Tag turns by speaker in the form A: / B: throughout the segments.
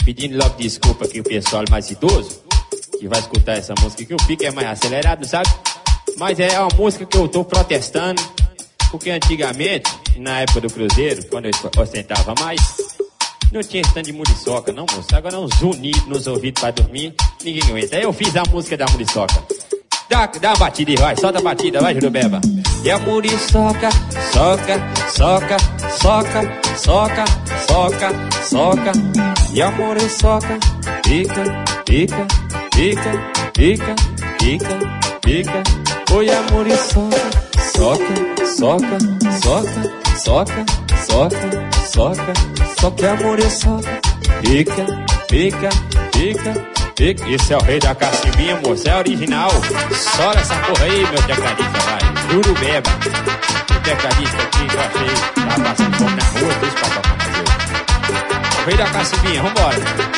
A: Pedindo logo desculpa aqui o pessoal mais idoso que vai escutar essa música, que o pique é mais acelerado, sabe? Mas é uma música que eu tô protestando, porque antigamente, na época do Cruzeiro, quando eu ostentava mais, não tinha esse tanto de muriçoca, não, moço. Agora é um zunido nos ouvidos pra dormir, ninguém aguenta. Aí eu fiz a música da muriçoca. Dá uma batida e vai, solta a batida, vai, Jurubeba. E a muriçoca, soca, soca, soca, soca, soca, soca. E a muriçoca, pica, pica, pica, pica, pica, pica. Oi, a muriçoca, soca, soca, soca, soca, soca, soca. Só que a muriçoca, pica, pica, pica. Esse é o rei da cacimbinha, moço, é original. Sora essa porra aí, meu tecladista, vai. Jurubeba. O tecladista aqui que eu achei, tava passando fome na rua, fez pra tocar mais eu. O rei da cacimbinha, vambora.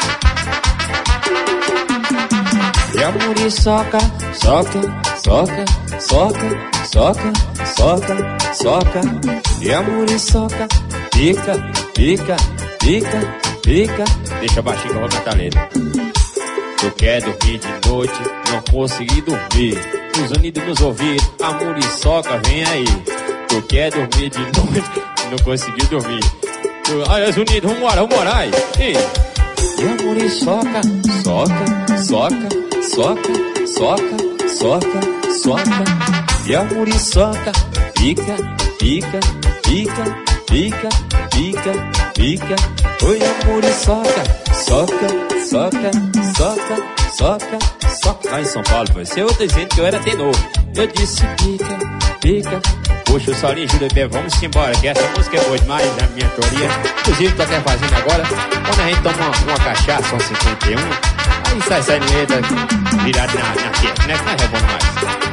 A: E a muriçoca, soca, soca, soca, soca, soca, soca. E a muriçoca, pica, pica, pica, pica. Deixa baixinho que eu vou cantar a letra. Tu quer dormir de noite, não consegui dormir. Os unidos nos ouvidos, a muriçoca vem aí. Tu quer dormir de noite, não consegui dormir. Ai, os unidos, vambora, ai. E a muriçoca, soca, soca, soca, soca, soca, soca. E a muriçoca, pica, pica, pica, pica, pica, pica. Oi, a muriçoca, soca, soca, soca, soca, soca. Lá em São Paulo, você outra dizendo que eu era tenor. Eu disse pica, pica. Puxa o solinho, Jurubeba, vamos embora, que essa música é boa demais, na minha teoria. Inclusive, tô até fazendo agora. Quando a gente toma uma cachaça, um 51, aí sai saindo letra virado na testa, né? Que não é bom demais.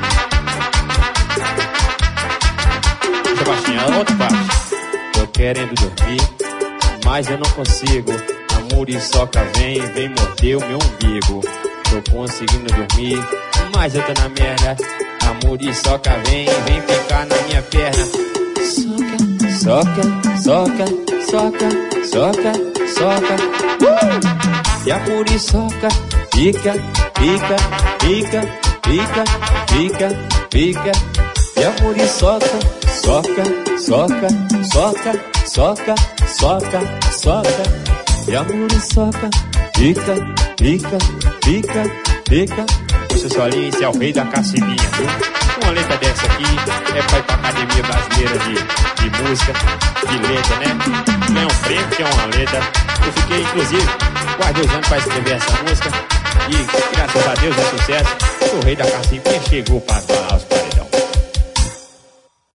A: Deixa baixinho, outra parte. Tô querendo dormir, mas eu não consigo. A muriçoca vem morder o meu umbigo. Tô conseguindo dormir, mas eu tô na merda. A muriçoca vem ficar na minha perna. Soca, soca, soca, soca, soca, soca. E a muriçoca, pica, pica, pica, pica, pica, pica. E a muriçoca, soca, soca, soca, soca, soca, soca. E a muriçoca, pica, pica, pica, pica. Puxa o solinho, esse é o rei da cacimbinha, viu? Uma letra dessa aqui é pra ir pra Academia Brasileira de Música, de letra, né? Ganhar um prêmio, que é uma letra. Eu fiquei, inclusive, quase 2 anos pra escrever essa música. E, graças a Deus, é sucesso. O rei da cacimbinha chegou pra falar os